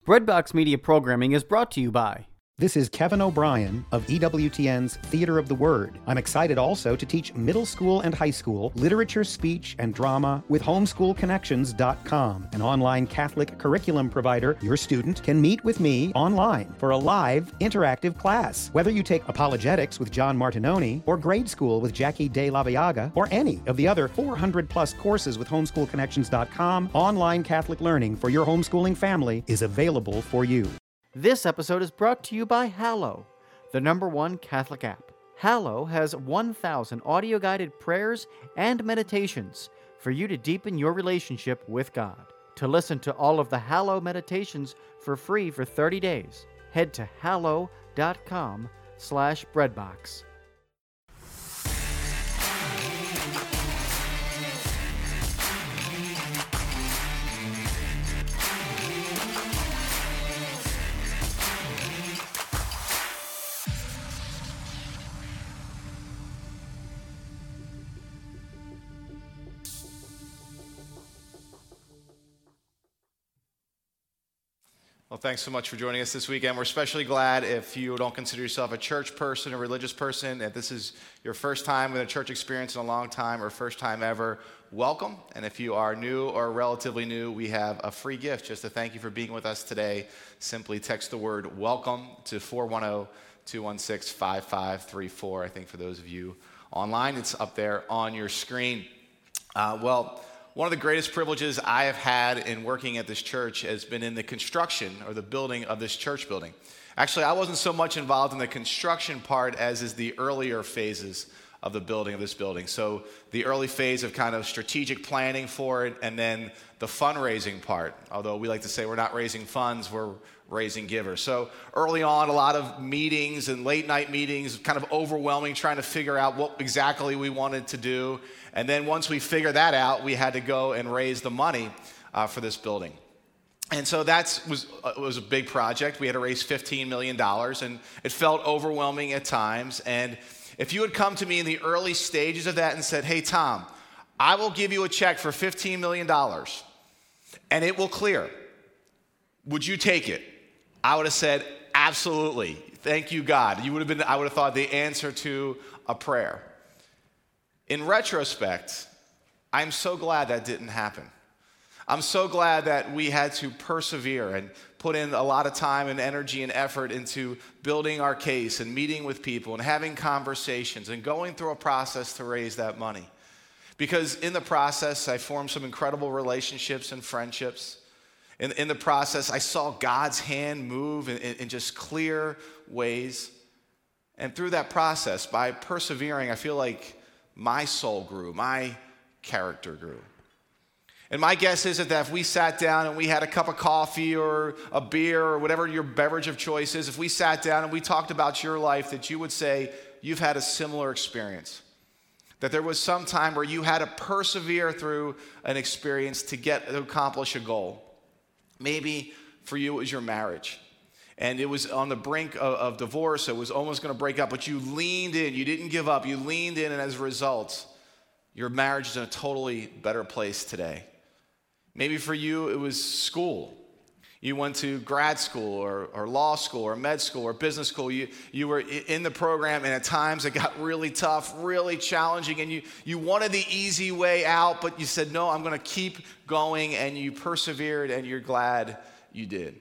Breadbox Media programming is brought to you by... This is Kevin O'Brien of EWTN's Theater of the Word. I'm excited also to teach middle school and high school literature, speech, and drama with homeschoolconnections.com, an online Catholic curriculum provider. Your student can meet with me online for a live, interactive class. Whether you take apologetics with John Martinoni, or grade school with Jackie De La Viaga, or any of the other 400-plus courses with homeschoolconnections.com, online Catholic learning for your homeschooling family is available for you. This episode is brought to you by Hallow, the #1 Catholic app. Hallow has 1,000 audio-guided prayers and meditations for you to deepen your relationship with God. To listen to all of the Hallow meditations for free for 30 days, head to hallow.com/breadbox. Well, thanks so much for joining us this weekend. We're especially glad if you don't consider yourself a church person, a religious person, if this is your first time with a church experience in a long time or first time ever, welcome. And if you are new or relatively new, we have a free gift just to thank you for being with us today. Simply text the word WELCOME to 410-216-5534. I think for those of you online, it's up there on your screen. One of the greatest privileges I have had in working at this church has been in the construction or the building of this church building. Actually, I wasn't so much involved in the construction part as is the earlier phases of the building of this building. So the early phase of kind of strategic planning for it, and then the fundraising part. Although we like to say we're not raising funds, we're raising givers. So early on, a lot of meetings and late night meetings, kind of overwhelming, trying to figure out what exactly we wanted to do. And then once we figured that out, we had to go and raise the money for this building. And so that was a big project. We had to raise $15 million, and it felt overwhelming at times. And if you had come to me in the early stages of that and said, hey, Tom, I will give you a check for $15 million, and it will clear, would you take it? I would have said, absolutely. Thank you, God. I would have thought the answer to a prayer. In retrospect, I'm so glad that didn't happen. I'm so glad that we had to persevere and put in a lot of time and energy and effort into building our case and meeting with people and having conversations and going through a process to raise that money. Because in the process, I formed some incredible relationships and friendships. In the process, I saw God's hand move in just clear ways. And through that process, by persevering, I feel like my soul grew, my character grew. And my guess is that if we sat down and we had a cup of coffee or a beer or whatever your beverage of choice is, if we sat down and we talked about your life, that you would say you've had a similar experience. That there was some time where you had to persevere through an experience to accomplish a goal. Maybe for you it was your marriage. And it was on the brink of divorce. It was almost going to break up, but you leaned in. You didn't give up. You leaned in, and as a result, your marriage is in a totally better place today. Maybe for you, it was school. You went to grad school or law school or med school or business school. You were in the program, and at times it got really tough, really challenging, and you wanted the easy way out, but you said, no, I'm going to keep going, and you persevered, and you're glad you did.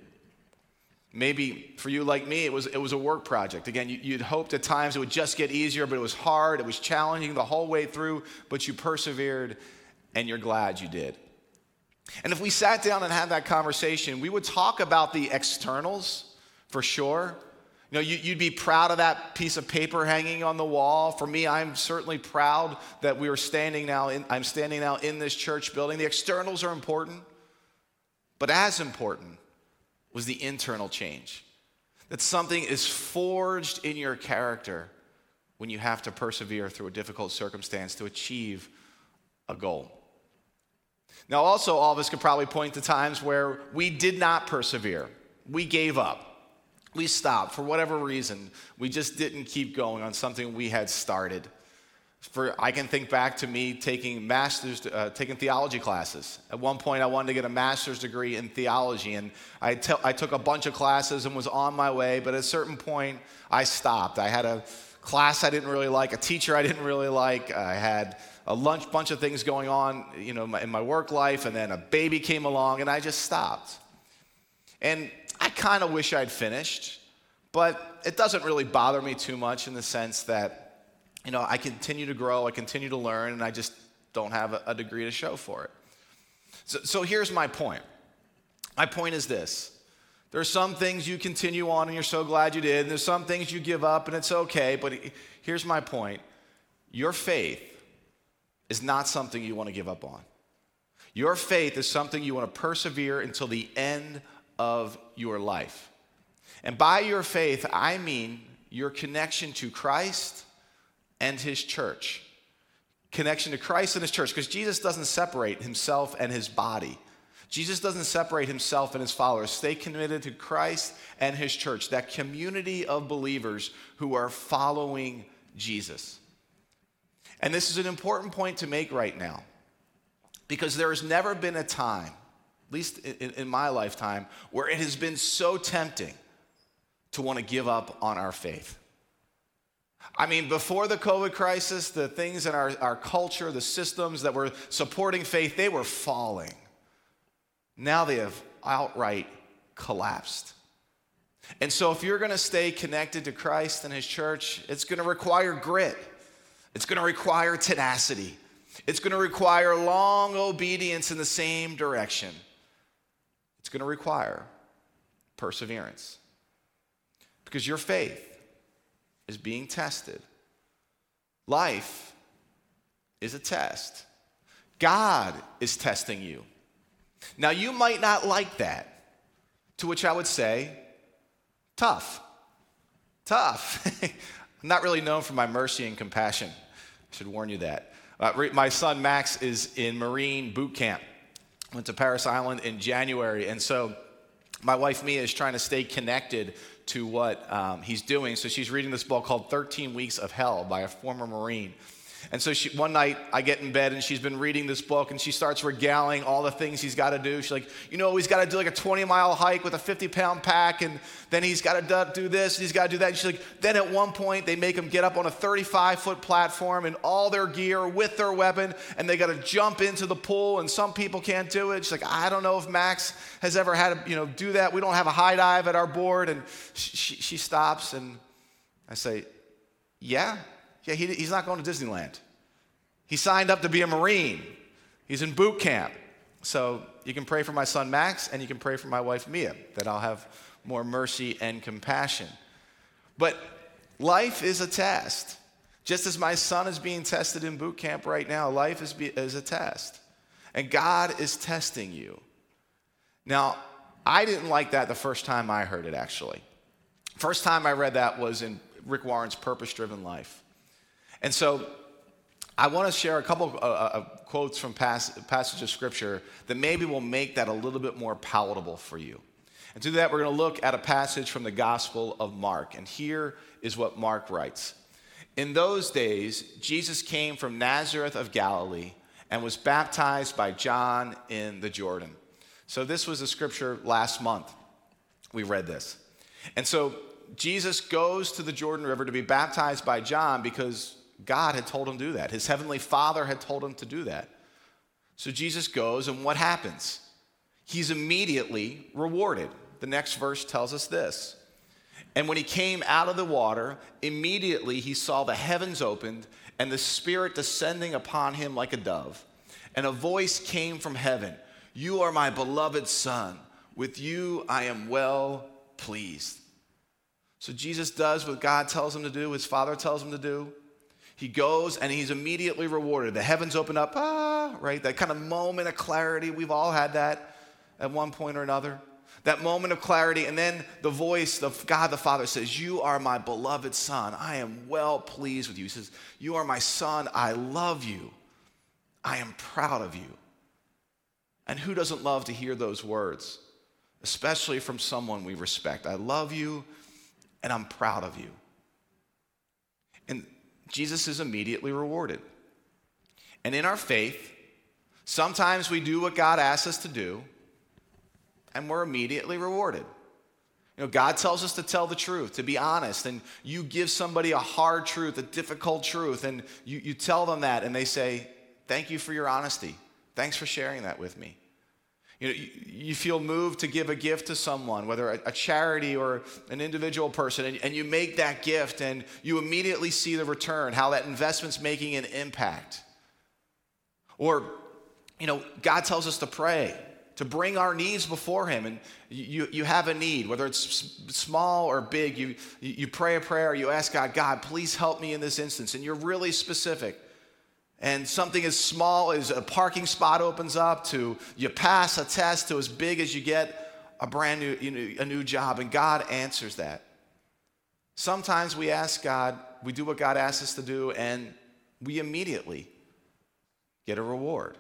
Maybe for you, like me, it was a work project. Again, you'd hoped at times it would just get easier, but it was hard, it was challenging the whole way through, but you persevered, and you're glad you did. And if we sat down and had that conversation, we would talk about the externals, for sure. You know, you'd be proud of that piece of paper hanging on the wall. For me, I'm certainly proud that I'm standing now in this church building. The externals are important, but as important was the internal change. That something is forged in your character when you have to persevere through a difficult circumstance to achieve a goal. Now, also, all of us could probably point to times where we did not persevere. We gave up. We stopped for whatever reason. We just didn't keep going on something we had started. I can think back to me taking theology classes. At one point, I wanted to get a master's degree in theology, and I took a bunch of classes and was on my way, but at a certain point, I stopped. I had a class I didn't really like, a teacher I didn't really like. I had a bunch of things going on, in my work life, and then a baby came along, and I just stopped. And I kind of wish I'd finished, but it doesn't really bother me too much in the sense that I continue to grow, I continue to learn, and I just don't have a degree to show for it. So here's my point. My point is this. There are some things you continue on and you're so glad you did, and there's some things you give up and it's okay, but here's my point. Your faith is not something you want to give up on. Your faith is something you want to persevere until the end of your life. And by your faith, I mean your connection to Christ and his church. Connection to Christ and his church, because Jesus doesn't separate himself and his body. Jesus doesn't separate himself and his followers. Stay committed to Christ and his church, that community of believers who are following Jesus. And this is an important point to make right now, because there has never been a time, at least in my lifetime, where it has been so tempting to want to give up on our faith. I mean, before the COVID crisis, the things in our culture, the systems that were supporting faith, they were falling. Now they have outright collapsed. And so if you're going to stay connected to Christ and his church, it's going to require grit. It's going to require tenacity. It's going to require long obedience in the same direction. It's going to require perseverance. Because your faith is being tested. Life is a test. God is testing you. Now, you might not like that, to which I would say, tough. I'm not really known for my mercy and compassion. I should warn you that. My son Max is in Marine boot camp. Went to Parris Island in January, and so my wife Mia is trying to stay connected to what he's doing. So she's reading this book called 13 Weeks of Hell by a former Marine. And so one night I get in bed and she's been reading this book and she starts regaling all the things he's got to do. She's like, he's got to do like a 20-mile hike with a 50-pound pack, and then he's got to do this and he's got to do that. And she's like, then at one point they make him get up on a 35-foot platform in all their gear with their weapon, and they got to jump into the pool, and some people can't do it. She's like, I don't know if Max has ever had to do that. We don't have a high dive at our board. And she stops, and I say, yeah, he's not going to Disneyland. He signed up to be a Marine. He's in boot camp. So you can pray for my son Max, and you can pray for my wife Mia, that I'll have more mercy and compassion. But life is a test. Just as my son is being tested in boot camp right now, life is a test. And God is testing you. Now, I didn't like that the first time I heard it, actually. First time I read that was in Rick Warren's Purpose-Driven Life. And so I want to share a couple of quotes from passages of Scripture that maybe will make that a little bit more palatable for you. And to do that, we're going to look at a passage from the Gospel of Mark. And here is what Mark writes. In those days, Jesus came from Nazareth of Galilee and was baptized by John in the Jordan. So this was the scripture last month. We read this. And so Jesus goes to the Jordan River to be baptized by John because God had told him to do that. His heavenly Father had told him to do that. So Jesus goes, and what happens? He's immediately rewarded. The next verse tells us this. And when he came out of the water, immediately he saw the heavens opened and the Spirit descending upon him like a dove. And a voice came from heaven, "You are my beloved Son. With you I am well pleased." So Jesus does what God tells him to do, his Father tells him to do. He goes and he's immediately rewarded. The heavens open up, right? That kind of moment of clarity. We've all had that at one point or another. That moment of clarity, and then the voice of God the Father says, "You are my beloved Son. I am well pleased with you." He says, "You are my Son. I love you. I am proud of you." And who doesn't love to hear those words, especially from someone we respect? I love you, and I'm proud of you. And Jesus is immediately rewarded. And in our faith, sometimes we do what God asks us to do, and we're immediately rewarded. God tells us to tell the truth, to be honest, and you give somebody a hard truth, a difficult truth, and you tell them that, and they say, thank you for your honesty. Thanks for sharing that with me. You feel moved to give a gift to someone, whether a charity or an individual person, and you make that gift, and you immediately see the return, how that investment's making an impact. Or, God tells us to pray, to bring our needs before him, and you have a need, whether it's small or big, you pray a prayer, you ask God, please help me in this instance, and you're really specific. And something as small as a parking spot opens up, to you pass a test, to as big as you get a brand new, a new job, and God answers that. Sometimes we ask God, we do what God asks us to do, and we immediately get a reward.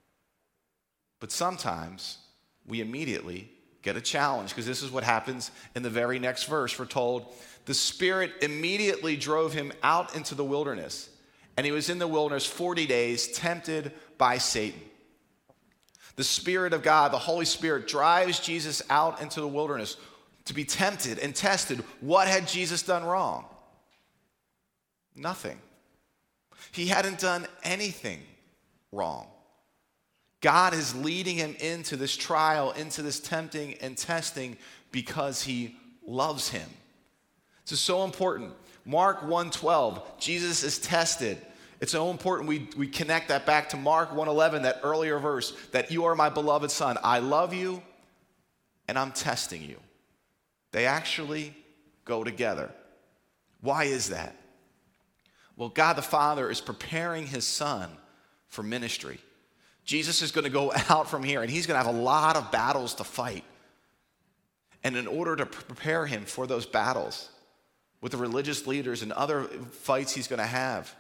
But sometimes we immediately get a challenge, because this is what happens in the very next verse. We're told, the Spirit immediately drove him out into the wilderness, and he was in the wilderness 40 days, tempted by Satan. The Spirit of God, the Holy Spirit, drives Jesus out into the wilderness to be tempted and tested. What had Jesus done wrong? Nothing. He hadn't done anything wrong. God is leading him into this trial, into this tempting and testing, because he loves him. This is so important. Mark 1:12, Jesus is tested. It's so important we connect that back to Mark 1:11, that earlier verse, that you are my beloved son. I love you, and I'm testing you. They actually go together. Why is that? Well, God the Father is preparing his son for ministry. Jesus is going to go out from here, and he's going to have a lot of battles to fight. And in order to prepare him for those battles with the religious leaders and other fights he's going to have,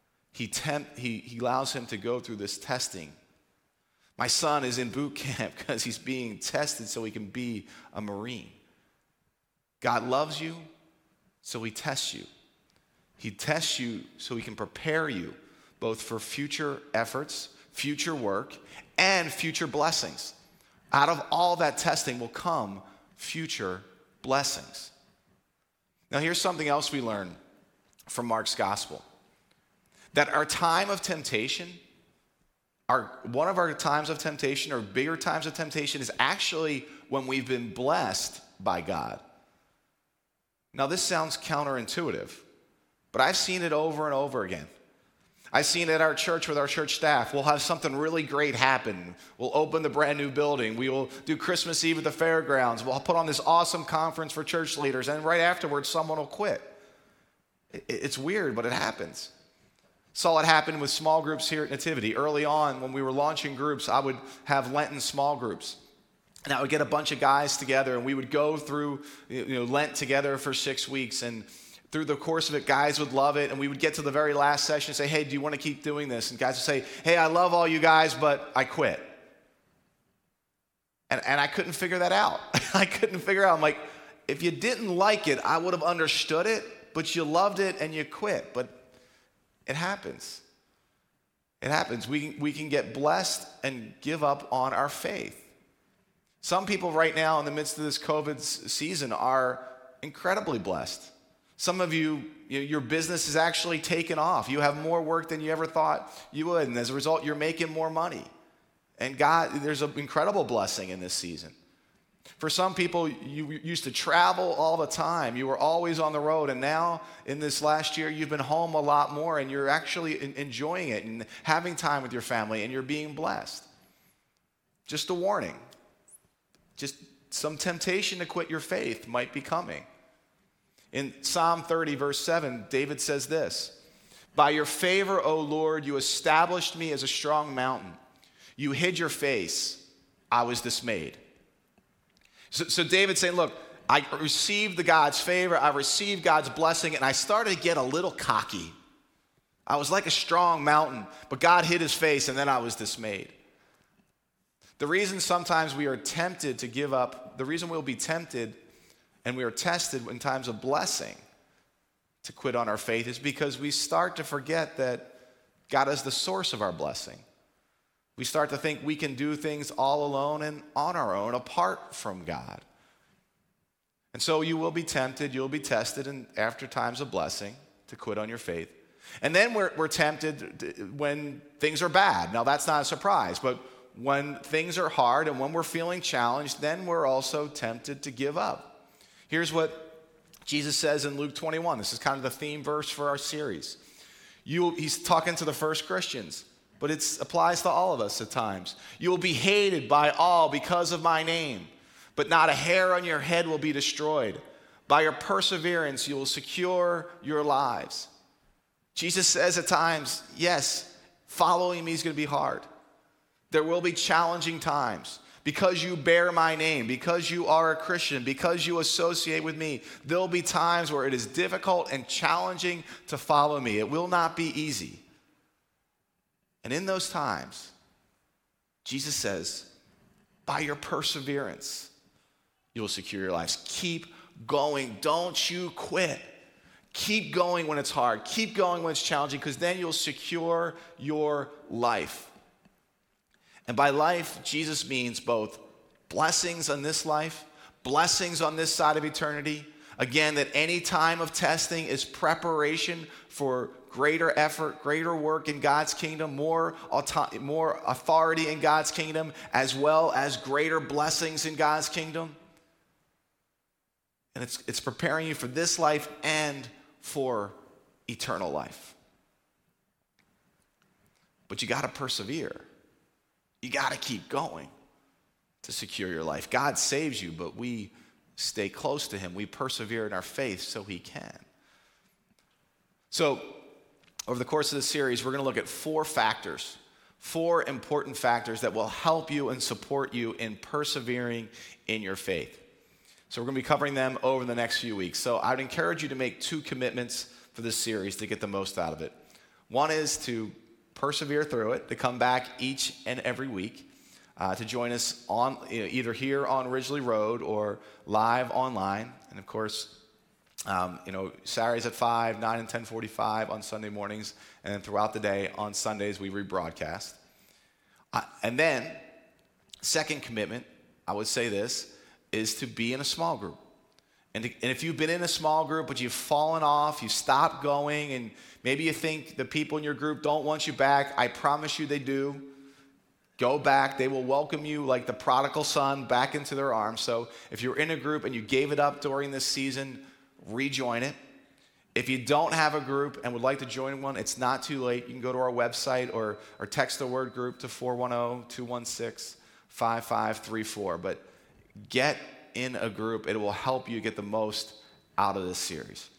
he allows him to go through this testing. My son is in boot camp because he's being tested so he can be a Marine. God loves you, so he tests you. He tests you so he can prepare you both for future efforts, future work, and future blessings. Out of all that testing will come future blessings. Now, here's something else we learn from Mark's gospel. That our time of temptation, one of our times of temptation, or bigger times of temptation, is actually when we've been blessed by God. Now, this sounds counterintuitive, but I've seen it over and over again. I've seen it at our church with our church staff. We'll have something really great happen. We'll open the brand new building. We will do Christmas Eve at the fairgrounds. We'll put on this awesome conference for church leaders, and right afterwards, someone will quit. It's weird, but it happens. Saw it happen with small groups here at Nativity. Early on, when we were launching groups, I would have Lenten small groups. And I would get a bunch of guys together, and we would go through Lent together for 6 weeks. And through the course of it, guys would love it, and we would get to the very last session and say, hey, do you want to keep doing this? And guys would say, hey, I love all you guys, but I quit. And I couldn't figure that out. I couldn't figure out. I'm like, if you didn't like it, I would have understood it, but you loved it and you quit. But it happens. It happens. We can get blessed and give up on our faith. Some people right now in the midst of this COVID season are incredibly blessed. Some of you, your business is actually taken off. You have more work than you ever thought you would, and as a result, you're making more money. And God, there's an incredible blessing in this season. For some people, you used to travel all the time. You were always on the road, and now in this last year, you've been home a lot more, and you're actually enjoying it and having time with your family, and you're being blessed. Just a warning. Just some temptation to quit your faith might be coming. In Psalm 30, verse 7, David says this, by your favor, O Lord, you established me as a strong mountain. You hid your face. I was dismayed. So David's saying, look, I received God's favor. I received God's blessing, and I started to get a little cocky. I was like a strong mountain, but God hid his face, and then I was dismayed. The reason sometimes we are tempted to give up, the reason we'll be tempted and we are tested in times of blessing to quit on our faith is because we start to forget that God is the source of our blessing. We start to think we can do things all alone and on our own, apart from God. And so you will be tempted, you'll be tested, and after times of blessing, to quit on your faith. And then we're tempted when things are bad. Now, that's not a surprise, but when things are hard and when we're feeling challenged, then we're also tempted to give up. Here's what Jesus says in Luke 21. This is kind of the theme verse for our series. He's talking to the first Christians, but it applies to all of us at times. You will be hated by all because of my name, but not a hair on your head will be destroyed. By your perseverance, you will secure your lives. Jesus says at times, yes, following me is going to be hard. There will be challenging times. Because you bear my name, because you are a Christian, because you associate with me, there'll be times where it is difficult and challenging to follow me. It will not be easy. And in those times, Jesus says, by your perseverance, you will secure your lives. Keep going. Don't you quit. Keep going when it's hard. Keep going when it's challenging, because then you'll secure your life. And by life, Jesus means both blessings on this life, blessings on this side of eternity. Again, that any time of testing is preparation for greater effort, greater work in God's kingdom, more authority in God's kingdom, as well as greater blessings in God's kingdom. And it's preparing you for this life and for eternal life. But you got to persevere. You got to keep going to secure your life. God saves you, but we stay close to him. We persevere in our faith so he can. So, over the course of this series, we're going to look at four important factors that will help you and support you in persevering in your faith. So we're going to be covering them over the next few weeks. So I would encourage you to make 2 commitments for this series to get the most out of it. One is to persevere through it, to come back each and every week, to join us on either here on Ridgely Road or live online. And of course, Saturdays at 5, 9 and 10:45 on Sunday mornings, and then throughout the day on Sundays we rebroadcast. And then, second commitment, I would say this, is to be in a small group. And if you've been in a small group, but you've fallen off, you've stopped going, and maybe you think the people in your group don't want you back, I promise you they do. Go back. They will welcome you like the prodigal son back into their arms. So if you're in a group and you gave it up during this season, rejoin it. If you don't have a group and would like to join one, it's not too late. You can go to our website or text the word group to 410-216-5534. But get in a group. It will help you get the most out of this series.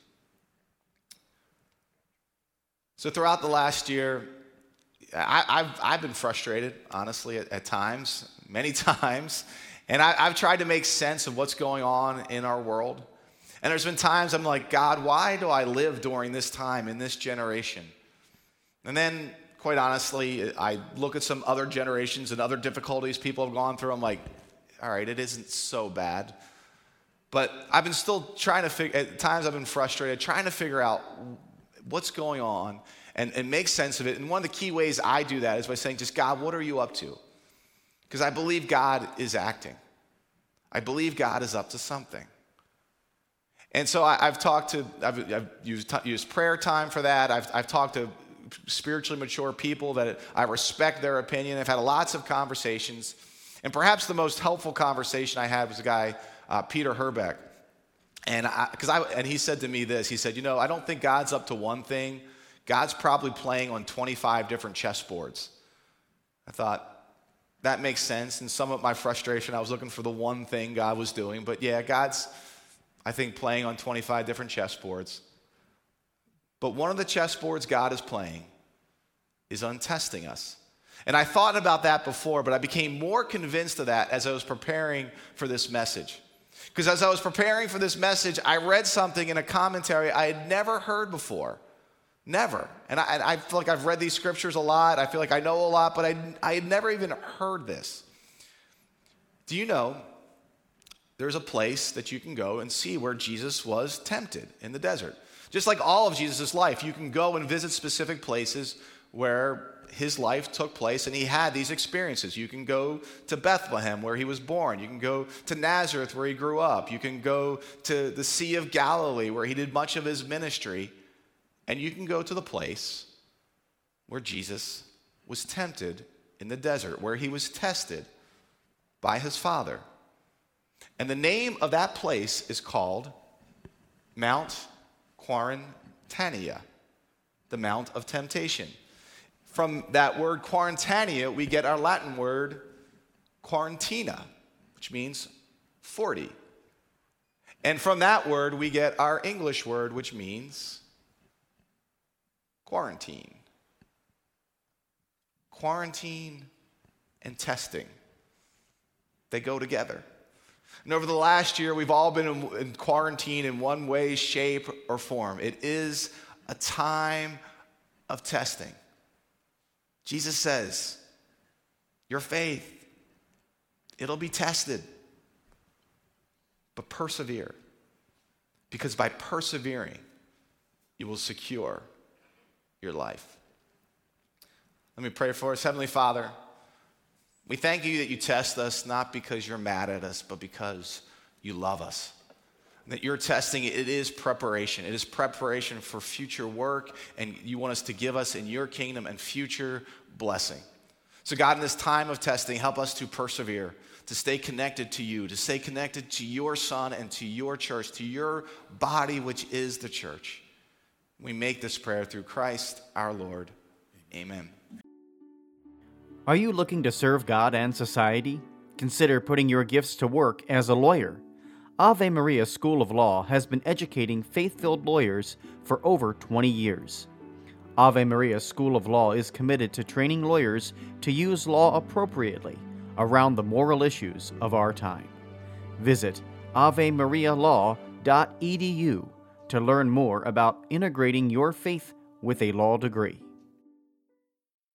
So throughout the last year, I've been frustrated, honestly, at times, many times. And I've tried to make sense of what's going on in our world. And there's been times I'm like, God, why do I live during this time in this generation? And then, quite honestly, I look at some other generations and other difficulties people have gone through. I'm like, all right, it isn't so bad. But I've been still trying to at times I've been frustrated, trying to figure out what's going on and make sense of it. And one of the key ways I do that is by saying, just God, what are you up to? Because I believe God is acting. I believe God is up to something. And so I've used prayer time for that. I've talked to spiritually mature people that I respect their opinion. I've had lots of conversations. And perhaps the most helpful conversation I had was a guy, Peter Herbeck. And he said to me this, he said, I don't think God's up to one thing. God's probably playing on 25 different chessboards. I thought, that makes sense. And some of my frustration, I was looking for the one thing God was doing. But yeah, God's, I think, playing on 25 different chessboards. But one of the chessboards God is playing is on testing us. And I thought about that before, but I became more convinced of that as I was preparing for this message. Because as I was preparing for this message, I read something in a commentary I had never heard before. Never. And I feel like I've read these scriptures a lot. I feel like I know a lot, but I had never even heard this. Do you know there's a place that you can go and see where Jesus was tempted in the desert? Just like all of Jesus' life, you can go and visit specific places where his life took place and he had these experiences. You can go to Bethlehem where he was born. You can go to Nazareth where he grew up. You can go to the Sea of Galilee where he did much of his ministry. And you can go to the place where Jesus was tempted in the desert, where he was tested by his Father. And the name of that place is called Mount Quarantania, the Mount of Temptation. From that word Quarantania, we get our Latin word quarantina, which means 40. And from that word, we get our English word, which means quarantine. Quarantine and testing, they go together. And over the last year, we've all been in quarantine in one way, shape, or form. It is a time of testing. Jesus says, your faith, it'll be tested, but persevere. Because by persevering, you will secure your life. Let me pray for us. Heavenly Father, we thank you that you test us not because you're mad at us, but because you love us. That your testing, it is preparation. It is preparation for future work, and you want us to give us in your kingdom and future blessing. So God, in this time of testing, help us to persevere, to stay connected to you, to stay connected to your Son and to your church, to your body, which is the church. We make this prayer through Christ our Lord. Amen. Are you looking to serve God and society? Consider putting your gifts to work as a lawyer. Ave Maria School of Law has been educating faith-filled lawyers for over 20 years. Ave Maria School of Law is committed to training lawyers to use law appropriately around the moral issues of our time. Visit avemarialaw.edu to learn more about integrating your faith with a law degree.